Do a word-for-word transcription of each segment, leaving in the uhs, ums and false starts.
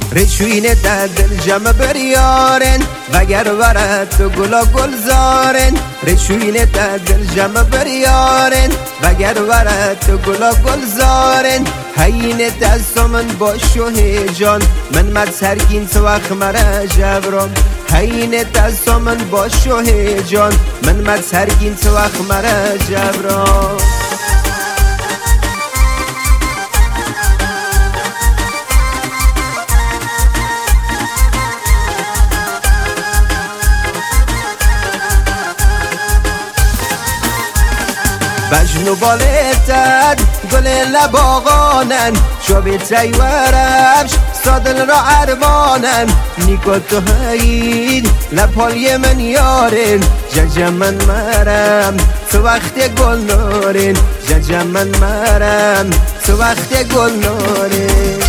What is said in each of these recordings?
رشوین در دل جمع بریارن وگر ورد گلا گلزارن رشوین در دل جمع بریارن وگر ورد گلا گلزارن هین دست من باش و هیجان من مد سرگین تو وقت مرا جبران هین دست من باش و هیجان من مد سرگین تو وقت مرا جبران بجنو بالتد گل لباغانن شو تیورش سادل را عربانن نیکو تو هید لپالی من یارن ججم من مرم تو وقت گل نارن ججم من مرم تو وقت گل نارن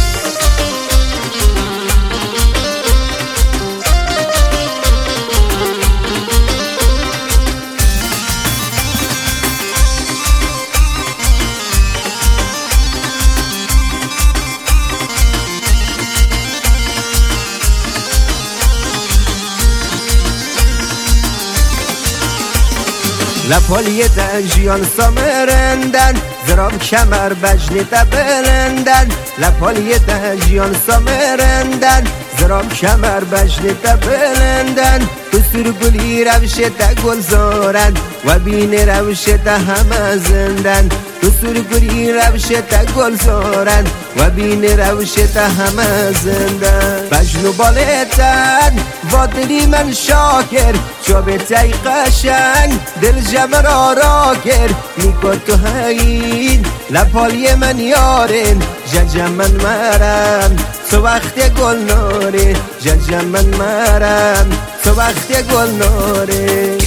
لپالی تنجیان سامرندن زراب کمر بجنی تبلندن لپالی تنجیان سامرندن زراب کمر بجنی تبلندن بسر گلی روشه تا گل زارن و بین روشه تا همه زندن بسر گلی روشه تا گل زارن و بین روشه تا همه زندن بجنو بالتن و دلی من شاکر چو به تی قشنگ دل جمع را را کرد نیکو تو هین لپالی من یارن ججم من مرم تو وقت گل ناره ججم من مرم تو وقت گل ناره